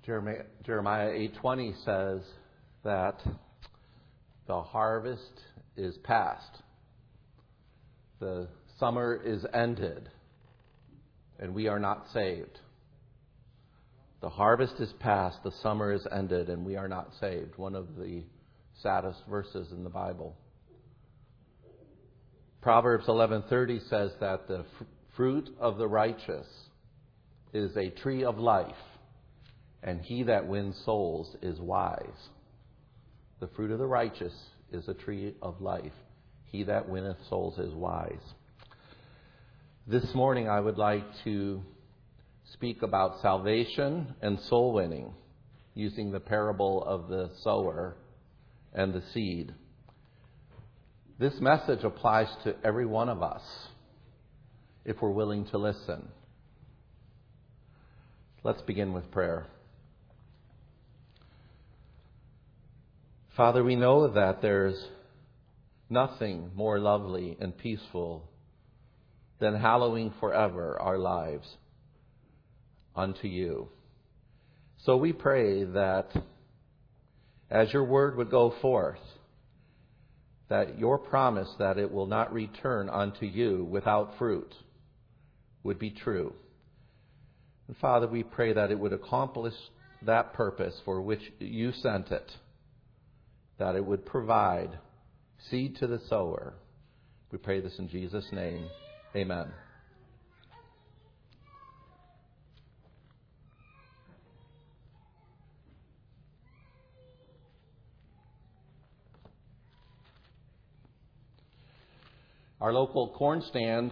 Jeremiah 8:20 says that the harvest is past, the summer is ended, and we are not saved. The harvest is past, the summer is ended, and we are not saved. One of the saddest verses in the Bible. Proverbs 11:30 says that the fruit of the righteous is a tree of life, and he that wins souls is wise. The fruit of the righteous is a tree of life. He that winneth souls is wise. This morning I would like to speak about salvation and soul winning using the parable of the sower and the seed. This message applies to every one of us if we're willing to listen. Let's begin with prayer. Father, we know that there's nothing more lovely and peaceful than hallowing forever our lives unto you. So we pray that as your word would go forth, that your promise that it will not return unto you without fruit would be true. And Father, we pray that it would accomplish that purpose for which you sent it, that it would provide seed to the sower. We pray this in Jesus' name. Amen. Our local corn stand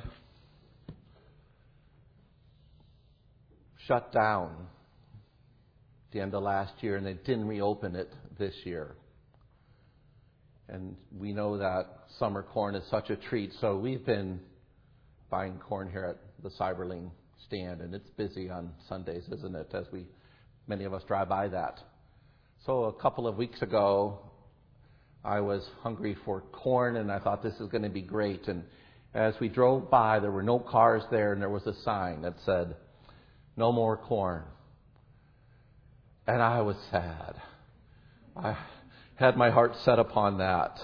shut down at the end of last year, and they didn't reopen it this year. And we know that summer corn is such a treat, so we've been buying corn here at the Cyberling stand, and it's busy on Sundays, isn't it, as many of us drive by that. So a couple of weeks ago, I was hungry for corn, and I thought this is going to be great. And as we drove by, there were no cars there, and there was a sign that said, "No more corn." And I was sad. I had my heart set upon that.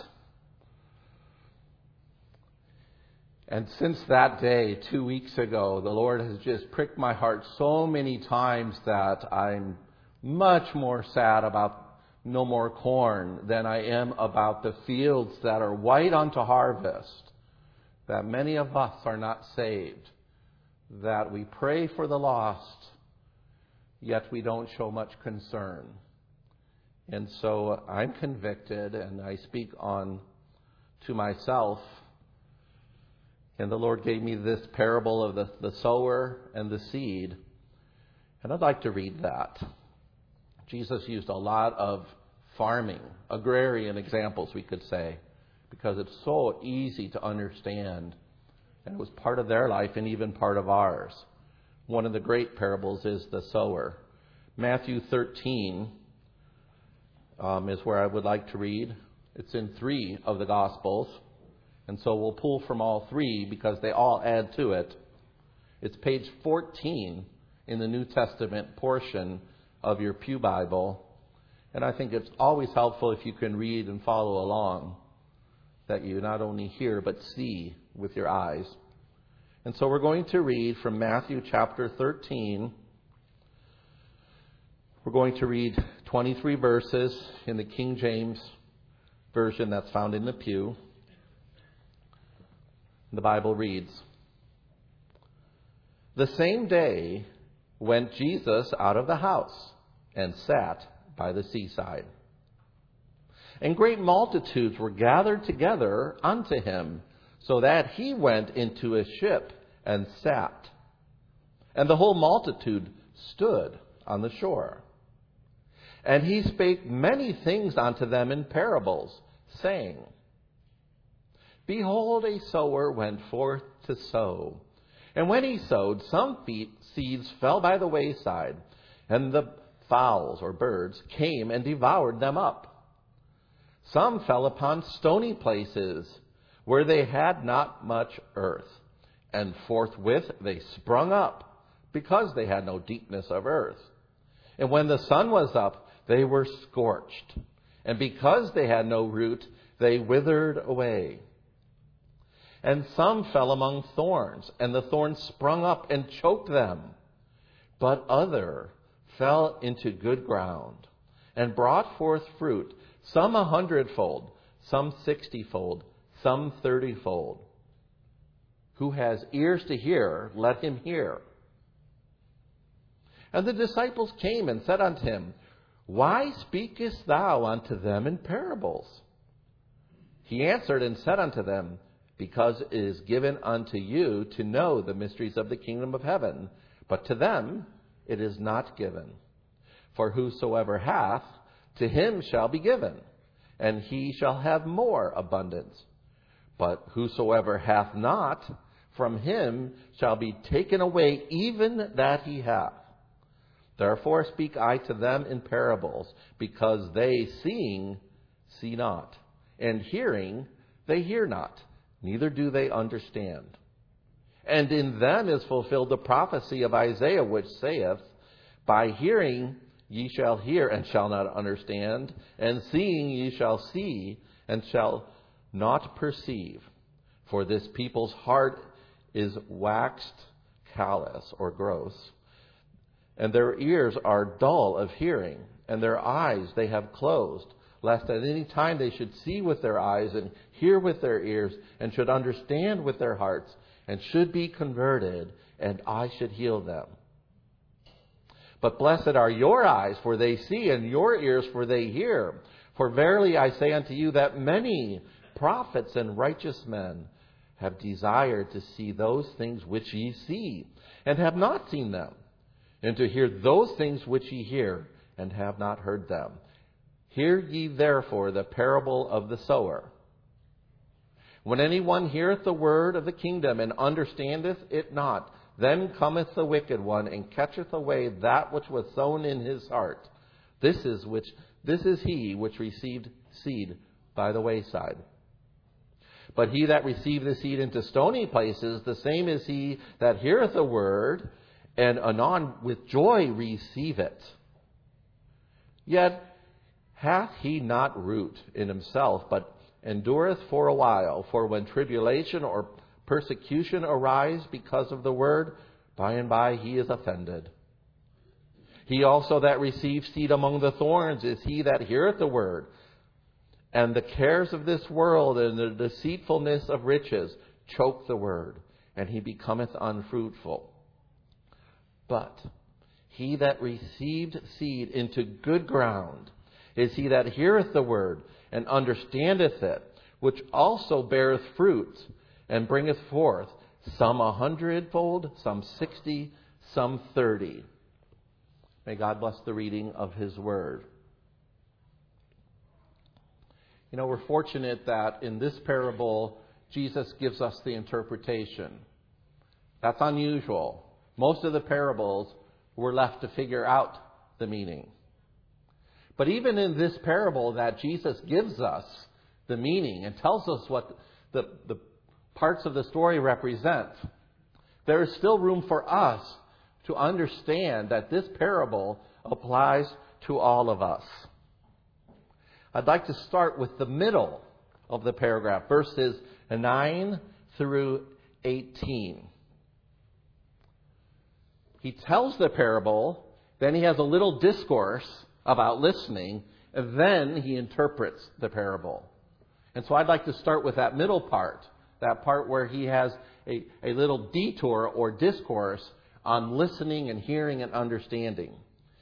And since that day, 2 weeks ago, the Lord has just pricked my heart so many times that I'm much more sad about no more corn than I am about the fields that are white unto harvest, that many of us are not saved, that we pray for the lost, yet we don't show much concern. And so I'm convicted, and I speak on to myself. And the Lord gave me this parable of the sower and the seed. And I'd like to read that. Jesus used a lot of farming, agrarian examples, we could say, because it's so easy to understand. And it was part of their life and even part of ours. One of the great parables is the sower. Matthew 13 is where I would like to read. It's in 3 of the Gospels. And so we'll pull from all 3 because they all add to it. It's page 14 in the New Testament portion of your Pew Bible. And I think it's always helpful if you can read and follow along, that you not only hear but see with your eyes. And so we're going to read from Matthew chapter 13. We're going to read 23 verses in the King James Version that's found in the pew. The Bible reads, "The same day went Jesus out of the house and sat by the seaside. And great multitudes were gathered together unto him, so that he went into a ship and sat. And the whole multitude stood on the shore. And he spake many things unto them in parables, saying, Behold, a sower went forth to sow. And when he sowed, some seeds fell by the wayside, and the fowls or birds came and devoured them up. Some fell upon stony places, where they had not much earth, and forthwith they sprung up, because they had no deepness of earth. And when the sun was up, they were scorched. And because they had no root, they withered away. And some fell among thorns, and the thorns sprung up and choked them. But other fell into good ground, and brought forth fruit, some 100-fold, some 60-fold, some 30-fold. Who has ears to hear, let him hear. And the disciples came and said unto him, Why speakest thou unto them in parables? He answered and said unto them, Because it is given unto you to know the mysteries of the kingdom of heaven, but to them it is not given. For whosoever hath, to him shall be given, and he shall have more abundance. But whosoever hath not, from him shall be taken away even that he hath. Therefore speak I to them in parables, because they seeing see not, and hearing they hear not, neither do they understand. And in them is fulfilled the prophecy of Isaiah, which saith, By hearing ye shall hear and shall not understand, and seeing ye shall see and shall not perceive. For this people's heart is waxed callous or gross, and their ears are dull of hearing, and their eyes they have closed, lest at any time they should see with their eyes and hear with their ears, and should understand with their hearts, and should be converted, and I should heal them. But blessed are your eyes, for they see, and your ears, for they hear. For verily I say unto you that many prophets and righteous men have desired to see those things which ye see, and have not seen them, and to hear those things which ye hear, and have not heard them. Hear ye therefore the parable of the sower. When anyone heareth the word of the kingdom, and understandeth it not, then cometh the wicked one, and catcheth away that which was sown in his heart. This is he which received seed by the wayside. But he that received the seed into stony places, the same is he that heareth the word, and anon with joy receive it. Yet hath he not root in himself, but endureth for a while. For when tribulation or persecution arise because of the word, by and by he is offended. He also that receives seed among the thorns is he that heareth the word, and the cares of this world and the deceitfulness of riches choke the word, and he becometh unfruitful. But he that received seed into good ground is he that heareth the word, and understandeth it, which also beareth fruit, and bringeth forth some 100-fold, some 60, some 30. May God bless the reading of his word. You know, we're fortunate that in this parable, Jesus gives us the interpretation. That's unusual. Most of the parables were left to figure out the meaning. But even in this parable that Jesus gives us the meaning and tells us what the parts of the story represent, there is still room for us to understand that this parable applies to all of us. I'd like to start with the middle of the paragraph, verses 9 through 18. He tells the parable, then he has a little discourse about listening, and then he interprets the parable. And so I'd like to start with that middle part, that part where he has a little detour or discourse on listening and hearing and understanding.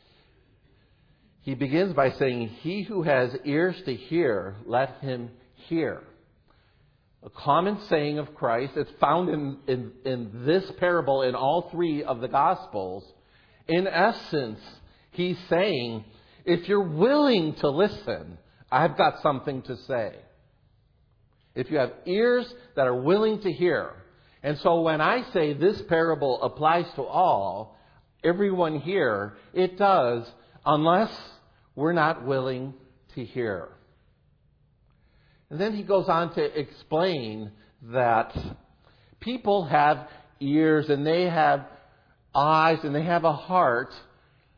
He begins by saying, He who has ears to hear, let him hear. A common saying of Christ. It's found in this parable in all three of the Gospels. In essence, he's saying, if you're willing to listen, I've got something to say. If you have ears that are willing to hear. And so when I say this parable applies to all, everyone here, it does, unless we're not willing to hear. And then he goes on to explain that people have ears and they have eyes and they have a heart,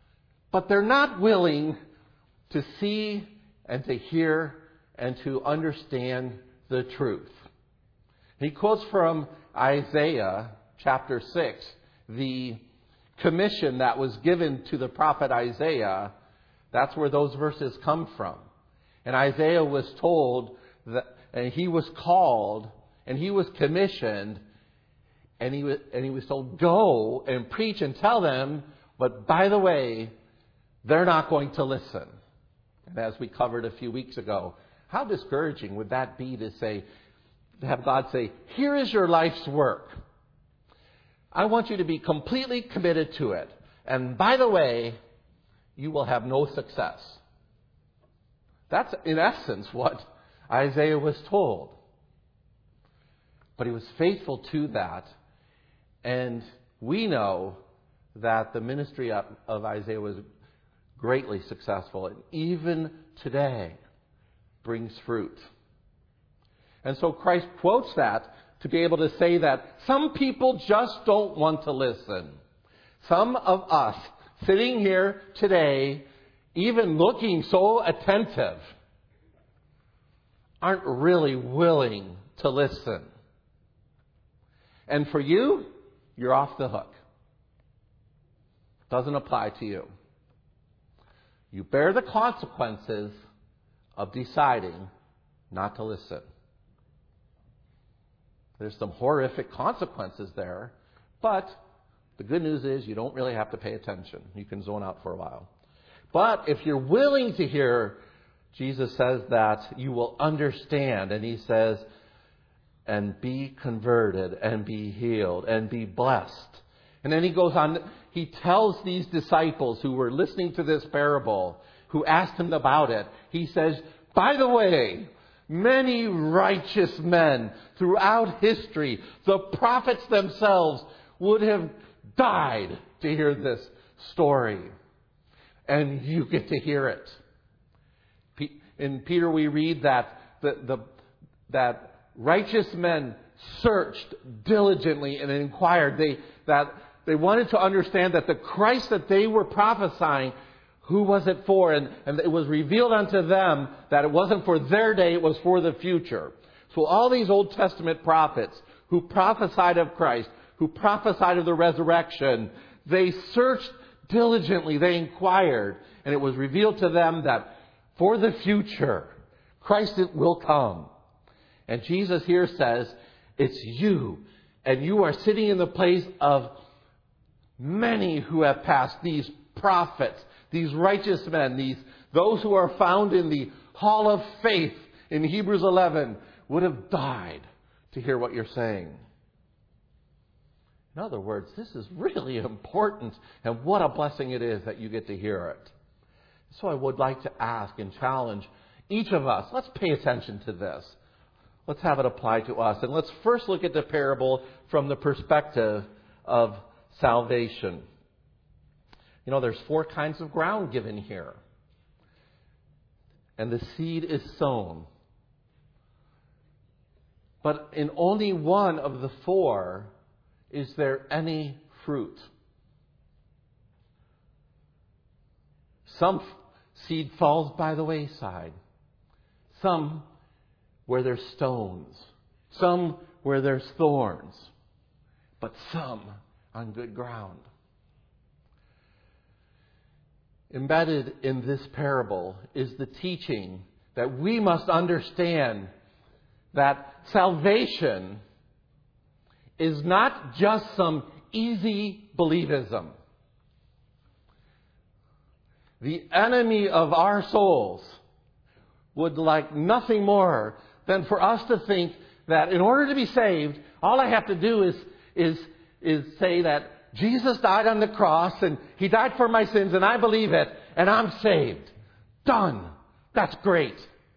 but they're not willing to see and to hear and to understand the truth. He quotes from Isaiah chapter 6, the commission that was given to the prophet Isaiah. That's where those verses come from. And Isaiah was told that, and he was called, and he was commissioned, and he was told, go and preach and tell them, but by the way, they're not going to listen. And as we covered a few weeks ago, how discouraging would that be to have God say, here is your life's work. I want you to be completely committed to it. And by the way, you will have no success. That's in essence what Isaiah was told. But he was faithful to that. And we know that the ministry of Isaiah was greatly successful. And even today brings fruit. And so Christ quotes that to be able to say that some people just don't want to listen. Some of us sitting here today, even looking so attentive, aren't really willing to listen. And for you, you're off the hook. Doesn't apply to you. You bear the consequences of deciding not to listen. There's some horrific consequences there, but the good news is you don't really have to pay attention. You can zone out for a while. But if you're willing to hear, Jesus says that you will understand. And he says, and be converted and be healed and be blessed. And then he goes on, he tells these disciples who were listening to this parable, who asked him about it, he says, by the way, many righteous men throughout history, the prophets themselves, would have died to hear this story. And you get to hear it. In Peter we read that that righteous men searched diligently and inquired. They wanted to understand that the Christ that they were prophesying, who was it for? And it was revealed unto them that it wasn't for their day, it was for the future. So all these Old Testament prophets who prophesied of Christ, who prophesied of the resurrection, they searched diligently, they inquired, and it was revealed to them that for the future, Christ will come. And Jesus here says, it's you, and you are sitting in the place of many who have passed, these prophets, these righteous men, those who are found in the hall of faith in Hebrews 11 would have died to hear what you're saying. In other words, this is really important, and what a blessing it is that you get to hear it. So I would like to ask and challenge each of us, let's pay attention to this. Let's have it apply to us. And let's first look at the parable from the perspective of salvation. You know, there's 4 kinds of ground given here. And the seed is sown. But in only one of the 4 is there any fruit. Some seed falls by the wayside. Some where there's stones. Some where there's thorns. But some on good ground. Embedded in this parable is the teaching that we must understand that salvation is not just some easy believism. The enemy of our souls would like nothing more than for us to think that in order to be saved, all I have to do is say that Jesus died on the cross and He died for my sins and I believe it and I'm saved. Done. That's great.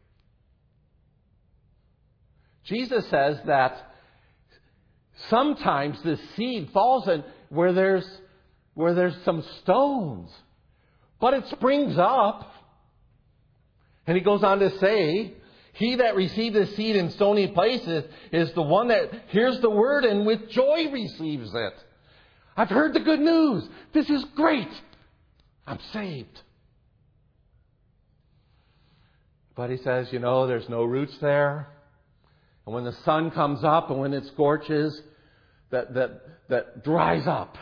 Jesus says that sometimes the seed falls in where there's some stones. But it springs up. And He goes on to say, he that received the seed in stony places is the one that hears the word and with joy receives it. I've heard the good news. This is great. I'm saved. But he says, there's no roots there. And when the sun comes up and when it scorches, that dries up.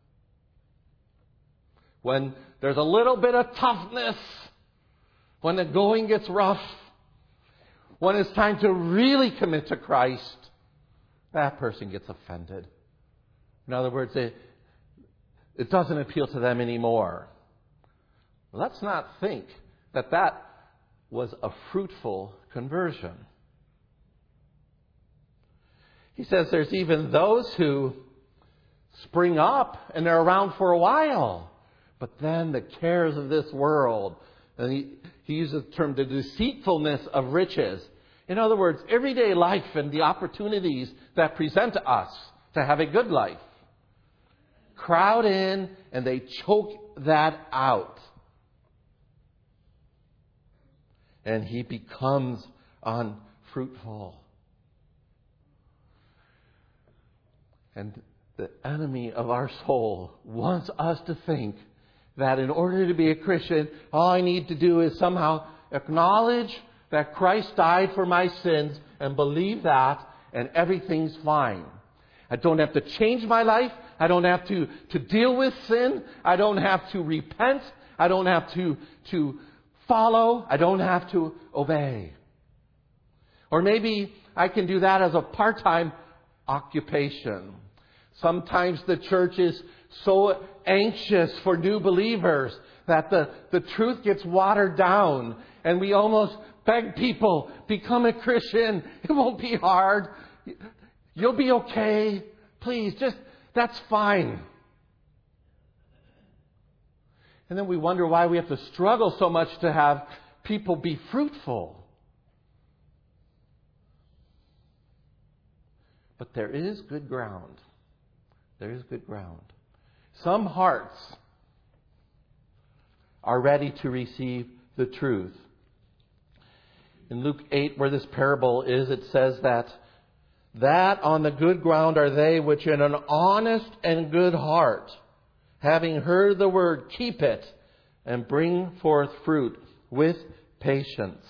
When there's a little bit of toughness, when the going gets rough, when it's time to really commit to Christ, that person gets offended. In other words, it doesn't appeal to them anymore. Let's not think that was a fruitful conversion. He says there's even those who spring up and they're around for a while, but then the cares of this world, and he uses the term the deceitfulness of riches. In other words, everyday life and the opportunities that present to us to have a good life crowd in and they choke that out. And he becomes unfruitful. And the enemy of our soul wants us to think that in order to be a Christian, all I need to do is somehow acknowledge that Christ died for my sins and believe that, and everything's fine. I don't have to change my life. I don't have to deal with sin. I don't have to repent. I don't have to follow. I don't have to obey. Or maybe I can do that as a part-time occupation. Sometimes the church is so anxious for new believers that the truth gets watered down, and we almost beg people, become a Christian. It won't be hard. You'll be okay. Please, that's fine. And then we wonder why we have to struggle so much to have people be fruitful. But there is good ground. There is good ground. Some hearts are ready to receive the truth. In Luke 8, where this parable is, it says that on the good ground are they which in an honest and good heart, having heard the word, keep it and bring forth fruit with patience.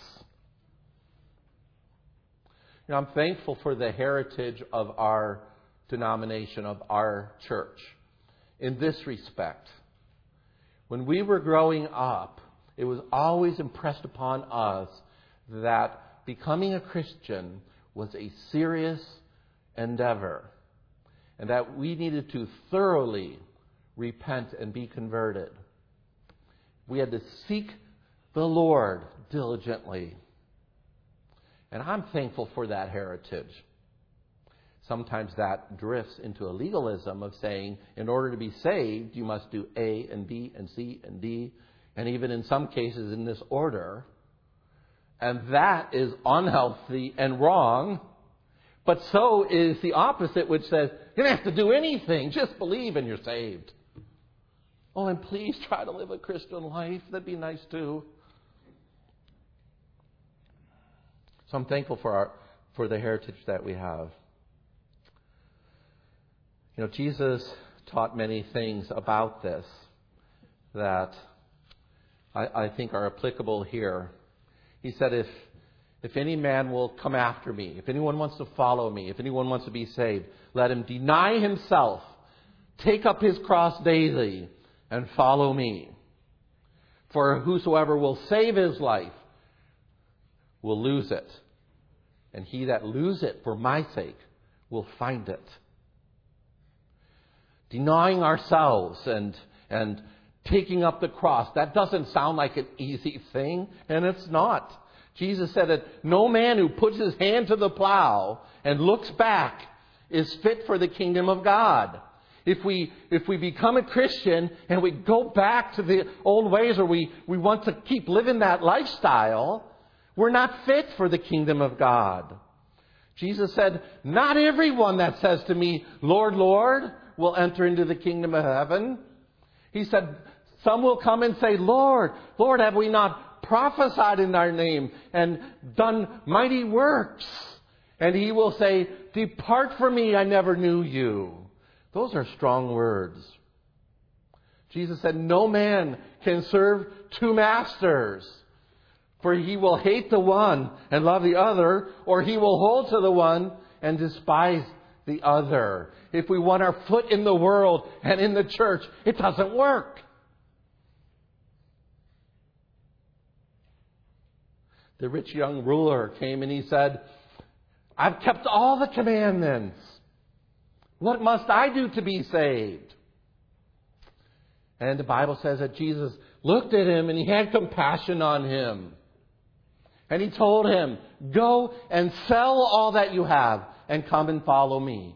I'm thankful for the heritage of our denomination, of our church, in this respect. When we were growing up, it was always impressed upon us that becoming a Christian was a serious endeavor, and that we needed to thoroughly repent and be converted. We had to seek the Lord diligently. And I'm thankful for that heritage. Sometimes that drifts into a legalism of saying, in order to be saved, you must do A and B and C and D, and even in some cases in this order. And that is unhealthy and wrong. But so is the opposite, which says, you don't have to do anything, just believe and you're saved. Oh, and please try to live a Christian life. That'd be nice too. So I'm thankful for the heritage that we have. Jesus taught many things about this that I think are applicable here. He said, if any man will come after me, if anyone wants to follow me, if anyone wants to be saved, let him deny himself, take up his cross daily, and follow me. For whosoever will save his life will lose it. And he that lose it for my sake will find it. Denying ourselves and taking up the cross, that doesn't sound like an easy thing, and it's not. Jesus said that no man who puts his hand to the plow and looks back is fit for the kingdom of God. If we become a Christian and we go back to the old ways, or we want to keep living that lifestyle, we're not fit for the kingdom of God. Jesus said, not everyone that says to me, Lord, Lord, will enter into the kingdom of heaven. He said, some will come and say, Lord, Lord, have we not prophesied in thy name and done mighty works? And he will say, depart from me, I never knew you. Those are strong words. Jesus said, no man can serve two masters. For he will hate the one and love the other, or he will hold to the one and despise the other. If we want our foot in the world and in the church, it doesn't work. The rich young ruler came and he said, I've kept all the commandments. What must I do to be saved? And the Bible says that Jesus looked at him and he had compassion on him. And he told him, go and sell all that you have and come and follow me.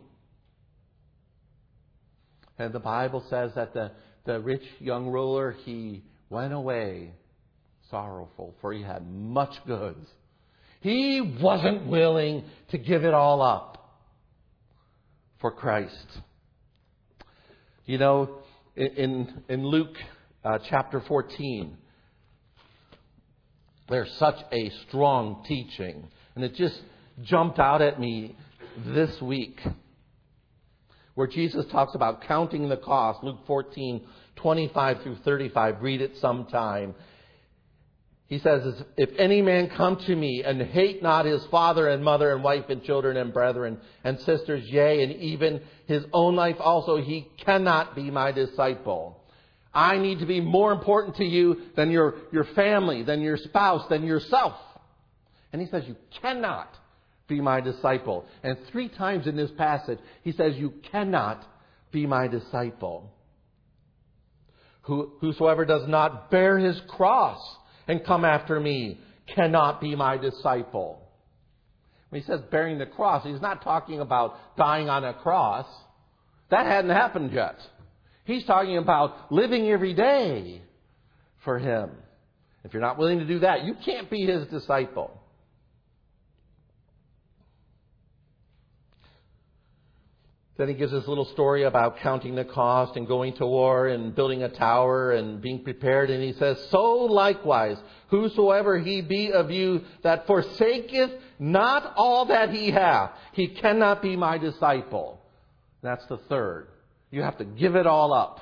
And the Bible says that the rich young ruler, he went away sorrowful, for he had much goods. He wasn't willing to give it all up for Christ. You know, in Luke chapter 14, there's such a strong teaching. And it just jumped out at me this week, where Jesus talks about counting the cost. Luke 14, 25 through 35. Read it sometime. He says, if any man come to me and hate not his father and mother and wife and children and brethren and sisters, yea, and even his own life also, he cannot be my disciple. I need to be more important to you than your family, than your spouse, than yourself. And he says, you cannot be my disciple. And 3 times in this passage, he says, you cannot be my disciple. Whosoever does not bear his cross and come after me cannot be my disciple. When he says bearing the cross, he's not talking about dying on a cross. That hadn't happened yet. He's talking about living every day for him. If you're not willing to do that, you can't be his disciple. Then he gives this little story about counting the cost and going to war and building a tower and being prepared. And he says, so likewise, whosoever he be of you that forsaketh not all that he hath, he cannot be my disciple. That's the third. You have to give it all up.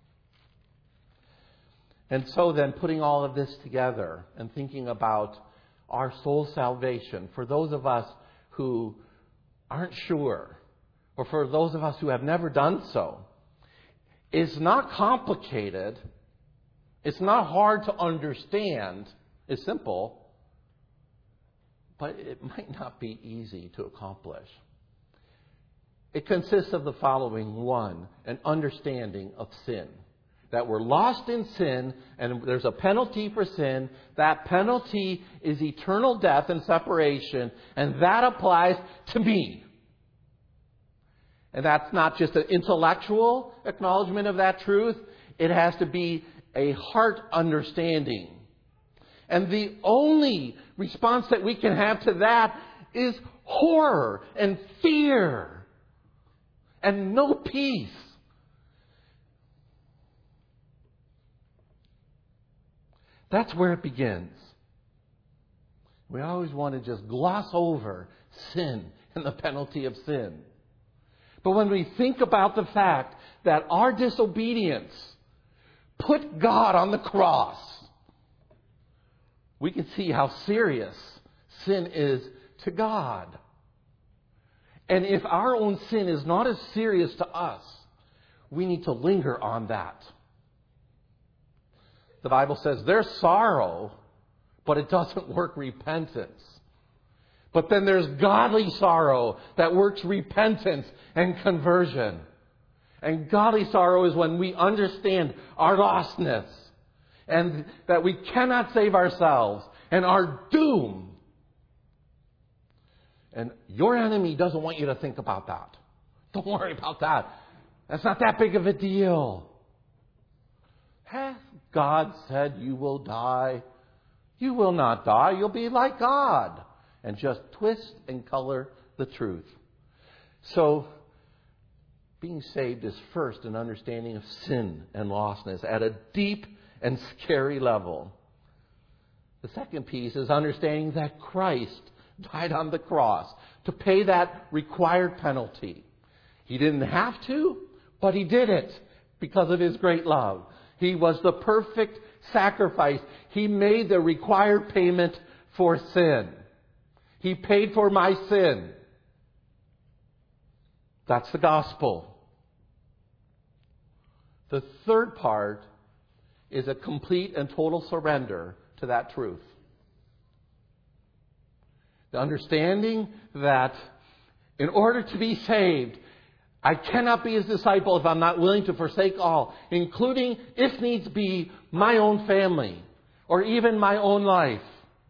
And so then, putting all of this together and thinking about our soul salvation, for those of us who aren't sure, or for those of us who have never done so, it's not complicated. It's not hard to understand. It's simple. But it might not be easy to accomplish. It consists of the following. 1, an understanding of sin. That we're lost in sin and there's a penalty for sin. That penalty is eternal death and separation. And that applies to me. And that's not just an intellectual acknowledgement of that truth. It has to be a heart understanding. And the only response that we can have to that is horror and fear and no peace. That's where it begins. We always want to just gloss over sin and the penalty of sin. But when we think about the fact that our disobedience put God on the cross, we can see how serious sin is to God. And if our own sin is not as serious to us, we need to linger on that. The Bible says there's sorrow, but it doesn't work repentance. But then there's godly sorrow that works repentance and conversion. And godly sorrow is when we understand our lostness and that we cannot save ourselves and are doomed. And your enemy doesn't want you to think about that. Don't worry about that. That's not that big of a deal. Hath God said you will die? You will not die. You'll be like God. And just twist and color the truth. So, being saved is first an understanding of sin and lostness at a deep and scary level. The second piece is understanding that Christ died on the cross to pay that required penalty. He didn't have to, but He did it. because of His great love. He was the perfect sacrifice. He made the required payment for sin. He paid for my sin. That's the gospel. The third part is a complete and total surrender to that truth. The understanding that in order to be saved, I cannot be His disciple if I'm not willing to forsake all, including, if needs be, my own family or even my own life.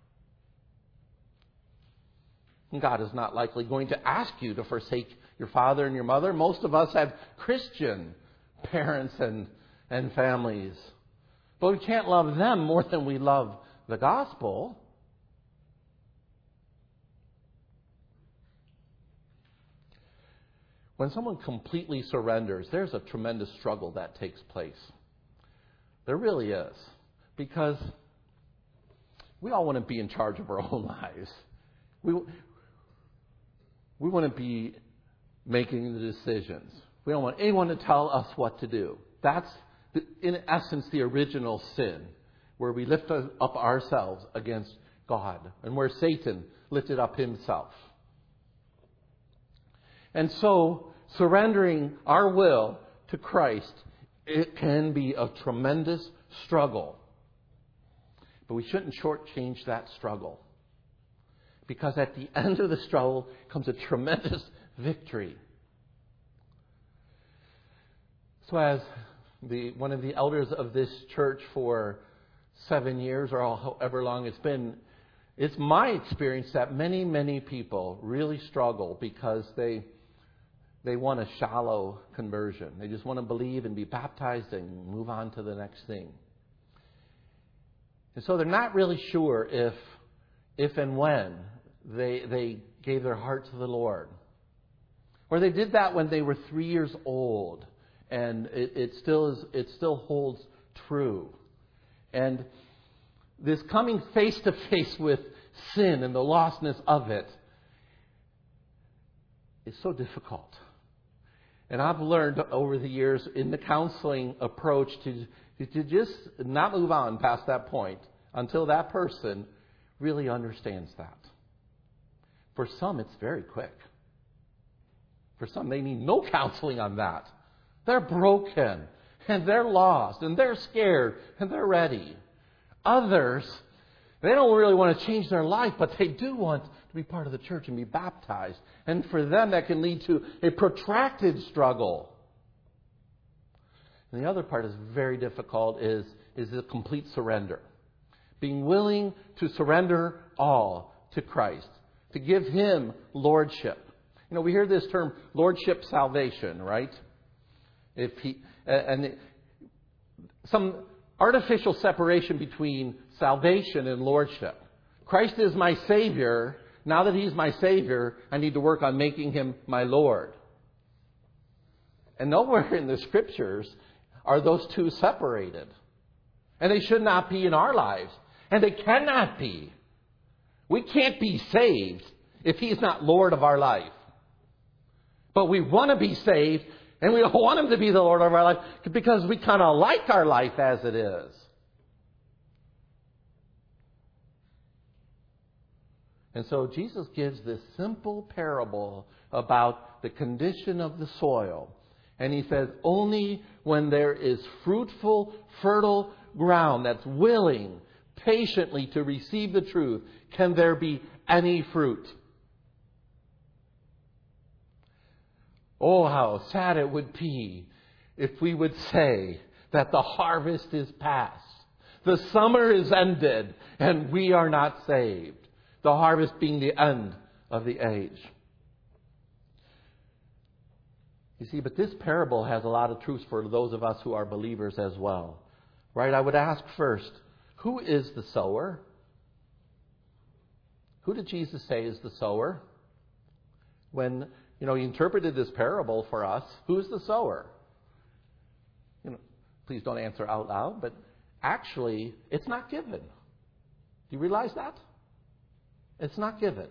And God is not likely going to ask you to forsake your father and your mother. Most of us have Christian parents and families. But we can't love them more than we love the gospel. When someone completely surrenders, there's a tremendous struggle that takes place. There really is. Because we all want to be in charge of our own lives. We want to be making the decisions. We don't want anyone to tell us what to do. That's, in essence, the original sin, where we lift up ourselves against God and where Satan lifted up himself. And so, surrendering our will to Christ, it can be a tremendous struggle. But we shouldn't shortchange that struggle. Because at the end of the struggle comes a tremendous victory. So as one of the elders of this church for 7 years or however long it's been, it's my experience that many, many people really struggle because they want a shallow conversion. They just want to believe and be baptized and move on to the next thing. And so they're not really sure if and when they gave their heart to the Lord. Or they did that when they were 3 years old, and it still holds true. And this coming face to face with sin and the lostness of it is so difficult. And I've learned over the years in the counseling approach to just not move on past that point until that person really understands that. For some, it's very quick. For some, they need no counseling on that. They're broken, and they're lost, and they're scared, and they're ready. Others, they don't really want to change their life, but they do want to be part of the church and be baptized. And for them, that can lead to a protracted struggle. And the other part is very difficult, is the complete surrender. Being willing to surrender all to Christ, to give Him lordship. You know, we hear this term, lordship salvation, right? Some artificial separation between salvation and lordship. Christ is my Savior. Now that He's my Savior, I need to work on making Him my Lord. And nowhere in the Scriptures are those two separated. And they should not be in our lives. And they cannot be. We can't be saved if He's not Lord of our life. But we want to be saved, and we don't want Him to be the Lord of our life because we kind of like our life as it is. And so Jesus gives this simple parable about the condition of the soil. And He says, only when there is fruitful, fertile ground that's willing patiently to receive the truth can there be any fruit. Oh, how sad it would be if we would say that the harvest is past, the summer is ended, and we are not saved. The harvest being the end of the age. You see, but this parable has a lot of truths for those of us who are believers as well. Right? I would ask first, who is the sower? Who did Jesus say is the sower? When, He interpreted this parable for us, who's the sower? Please don't answer out loud, but actually, it's not given. Do you realize that? It's not given.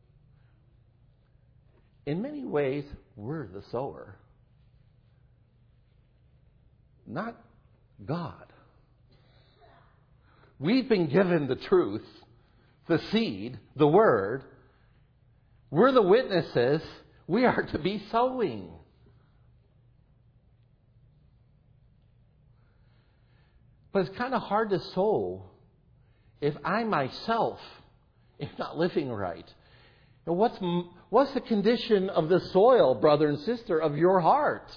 In many ways, we're the sower. not God. We've been given the truth, the seed, the word. We're the witnesses. We are to be sowing. But it's kind of hard to sow if I myself am not living right. Now what's the condition of the soil, brother and sister, of your heart?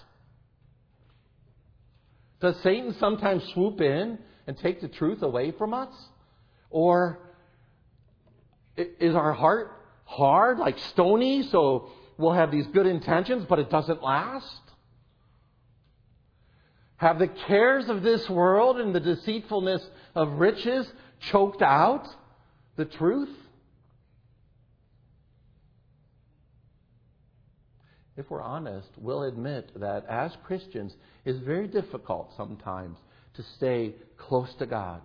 Does Satan sometimes swoop in and take the truth away from us? Or is our heart hard, like stony, so we'll have these good intentions, but it doesn't last? Have the cares of this world and the deceitfulness of riches choked out the truth? If we're honest, we'll admit that as Christians, it's very difficult sometimes to stay close to God.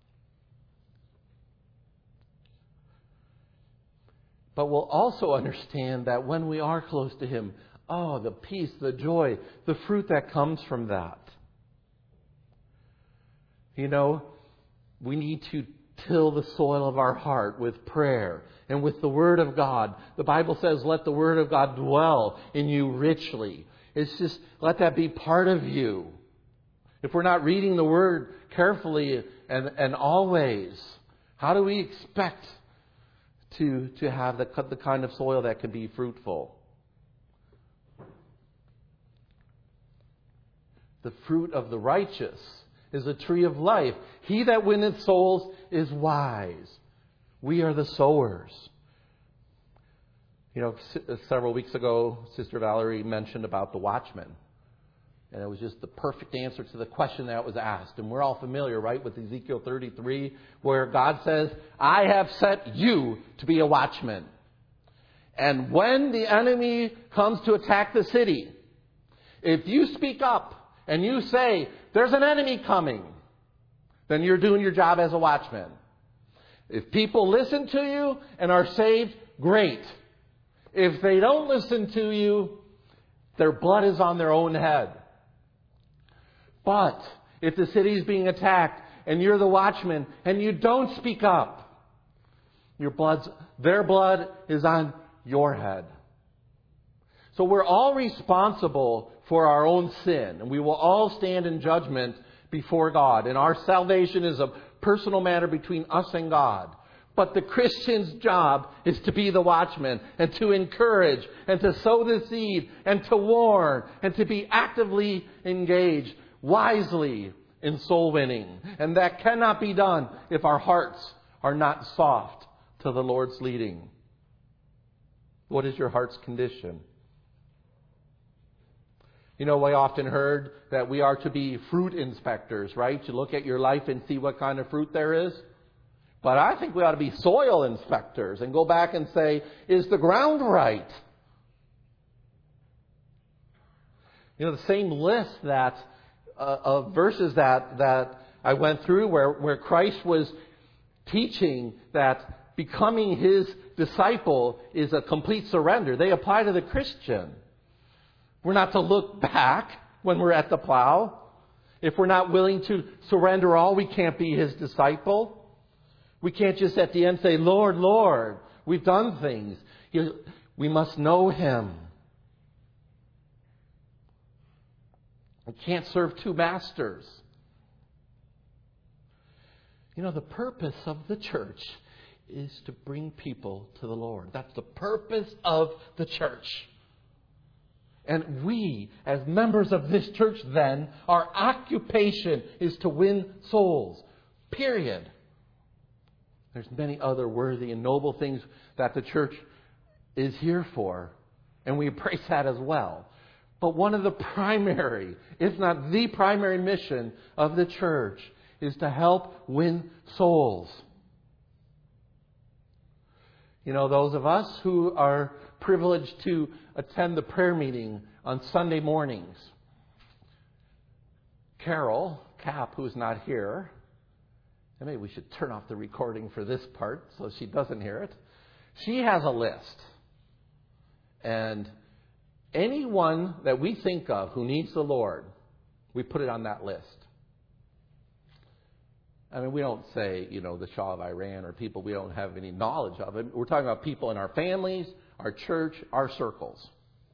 But we'll also understand that when we are close to Him, the peace, the joy, the fruit that comes from that. You know, we need to till the soil of our heart with prayer and with the Word of God. The Bible says, let the Word of God dwell in you richly. It's just, let that be part of you. If we're not reading the Word carefully and always, how do we expect to have the kind of soil that can be fruitful? The fruit of the righteous is a tree of life. He that winneth souls is wise. We are the sowers. You know, several weeks ago, Sister Valerie mentioned about the watchman. And it was just the perfect answer to the question that was asked. And we're all familiar, right, with Ezekiel 33, where God says, I have set you to be a watchman. And when the enemy comes to attack the city, if you speak up and you say, there's an enemy coming, then you're doing your job as a watchman. If people listen to you and are saved, great. If they don't listen to you, their blood is on their own head. But if the city is being attacked and you're the watchman and you don't speak up, their blood is on your head. So we're all responsible for our own sin, and we will all stand in judgment before God. And our salvation is a personal matter between us and God. But the Christian's job is to be the watchman and to encourage and to sow the seed and to warn and to be actively engaged wisely in soul winning. And that cannot be done if our hearts are not soft to the Lord's leading. What is your heart's condition? You know, I often heard that we are to be fruit inspectors, right? To look at your life and see what kind of fruit there is. But I think we ought to be soil inspectors and go back and say, is the ground right? You know, the same list that of verses that I went through where Christ was teaching that becoming His disciple is a complete surrender. They apply to the Christian. We're not to look back when we're at the plow. If we're not willing to surrender all, we can't be His disciple. We can't just at the end say, Lord, Lord, we've done things. We must know Him. We can't serve two masters. You know, the purpose of the church is to bring people to the Lord. That's the purpose of the church. And we, as members of this church then, our occupation is to win souls. Period. There's many other worthy and noble things that the church is here for. And we embrace that as well. But one of the primary, if not the primary mission of the church is to help win souls. You know, those of us who are privileged to attend the prayer meeting on Sunday mornings. Carol Cap, who's not here, and maybe we should turn off the recording for this part so she doesn't hear it. She has a list. And anyone that we think of who needs the Lord, We put it on that list. I mean, we don't say, the Shah of Iran or people we don't have any knowledge of. We're talking about people in our families, our church, our circles.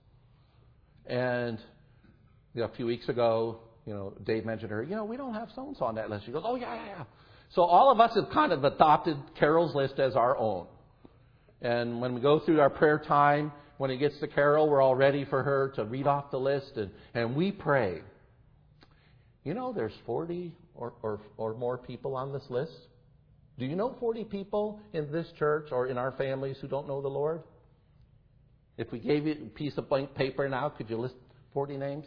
And a few weeks ago, Dave mentioned her, we don't have so-and-so on that list. She goes, oh, yeah. So all of us have kind of adopted Carol's list as our own. And when we go through our prayer time, when it gets to Carol, we're all ready for her to read off the list, and we pray. There's 40 or more people on this list. Do you know 40 people in this church or in our families who don't know the Lord? If we gave you a piece of blank paper now, could you list 40 names?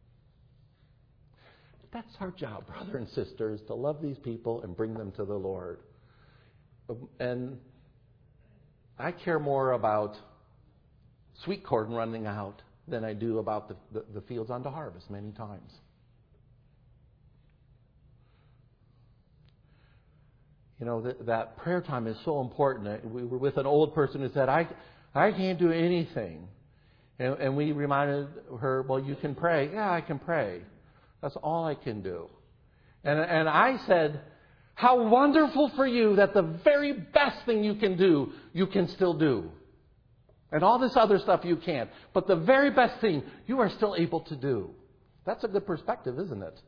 That's our job, brother and sisters, to love these people and bring them to the Lord. And I care more about sweet corn running out than I do about the fields unto harvest many times. That prayer time is so important. We were with an old person who said, I can't do anything. And we reminded her, well, you can pray. Yeah, I can pray. That's all I can do. And I said, how wonderful for you that the very best thing you can do, you can still do. And all this other stuff you can't. But the very best thing you are still able to do. That's a good perspective, isn't it?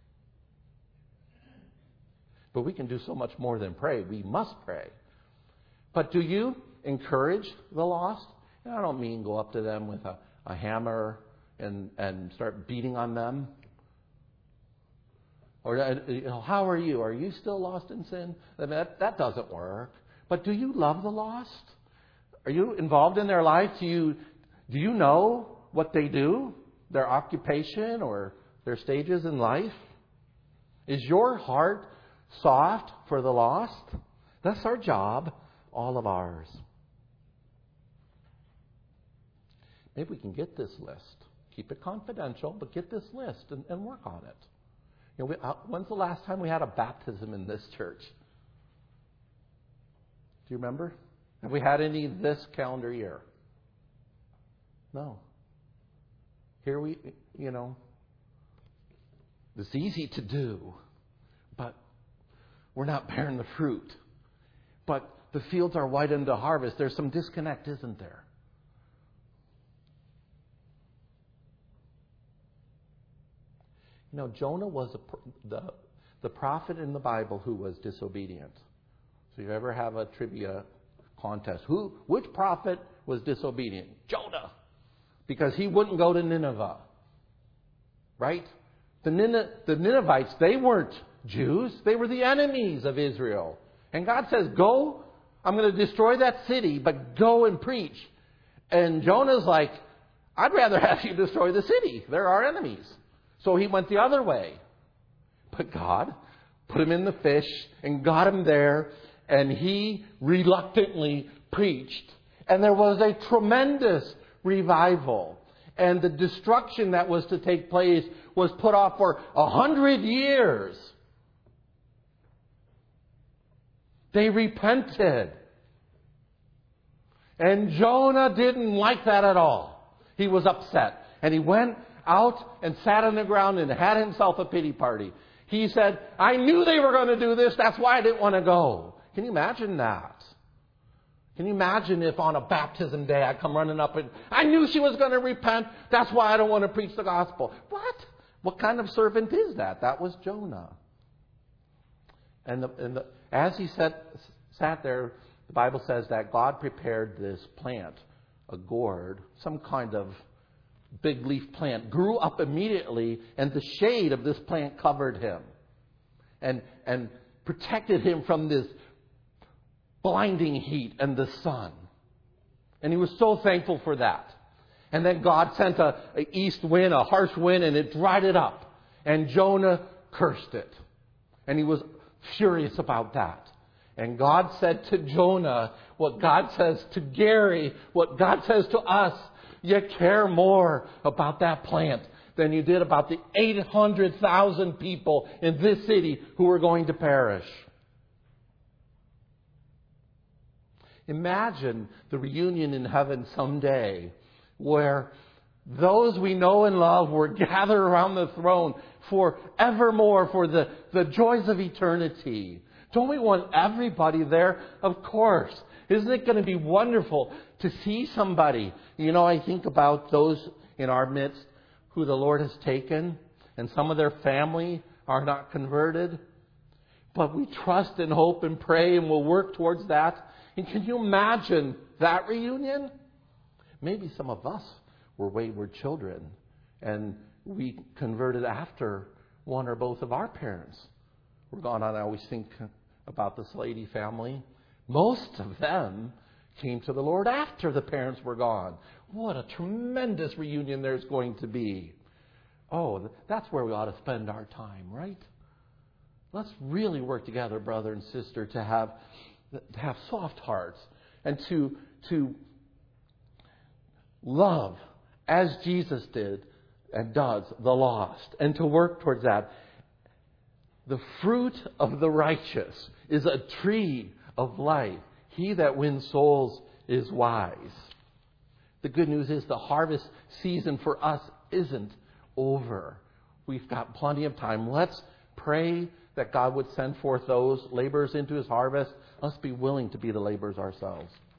But we can do so much more than pray. We must pray. But do you encourage the lost? I don't mean go up to them with a hammer and start beating on them. Or, how are you? Are you still lost in sin? I mean, that doesn't work. But do you love the lost? Are you involved in their life? Do you know what they do? Their occupation or their stages in life? Is your heart soft for the lost? That's our job, all of ours. Maybe we can get this list. Keep it confidential, but get this list and work on it. When's the last time we had a baptism in this church? Do you remember? Have we had any this calendar year? No. Here it's easy to do, but we're not bearing the fruit. But the fields are white unto harvest. There's some disconnect, isn't there? Jonah was the prophet in the Bible who was disobedient. So you ever have a trivia contest? Which prophet was disobedient? Jonah. Because he wouldn't go to Nineveh. Right? The Ninevites, they weren't Jews. They were the enemies of Israel. And God says, go, I'm going to destroy that city, but go and preach. And Jonah's like, I'd rather have you destroy the city. They're our enemies. So he went the other way. But God put him in the fish and got him there, and he reluctantly preached. And there was a tremendous revival. And the destruction that was to take place was put off for 100 years. They repented. And Jonah didn't like that at all. He was upset. And he went out and sat on the ground and had himself a pity party. He said, I knew they were going to do this. That's why I didn't want to go. Can you imagine that? Can you imagine if on a baptism day I come running up and I knew she was going to repent. That's why I don't want to preach the gospel. What kind of servant is that? That was Jonah. And as he sat there, the Bible says that God prepared this plant, a gourd, some kind of big leaf plant, grew up immediately, and the shade of this plant covered him and protected him from this blinding heat and the sun. And he was so thankful for that. And then God sent a east wind, a harsh wind, and it dried it up. And Jonah cursed it. And he was furious about that. And God said to Jonah what God says to Gary, what God says to us. You care more about that plant than you did about the 800,000 people in this city who were going to perish. Imagine the reunion in heaven someday where those we know and love were gathered around the throne forevermore for the joys of eternity. Don't we want everybody there? Of course. Isn't it going to be wonderful to see somebody? I think about those in our midst who the Lord has taken, and some of their family are not converted. But we trust and hope and pray and we'll work towards that. And can you imagine that reunion? Maybe some of us were wayward children and we converted after one or both of our parents were gone. I always think about the Slady family. Most of them came to the Lord after the parents were gone. What a tremendous reunion there's going to be. Oh, that's where we ought to spend our time, right? Let's really work together, brother and sister, to have soft hearts and to love as Jesus did and does the lost, and to work towards that. The fruit of the righteous is a tree of life. He that wins souls is wise. The good news is the harvest season for us isn't over. We've got plenty of time. Let's pray that God would send forth those laborers into His harvest. Let's be willing to be the laborers ourselves.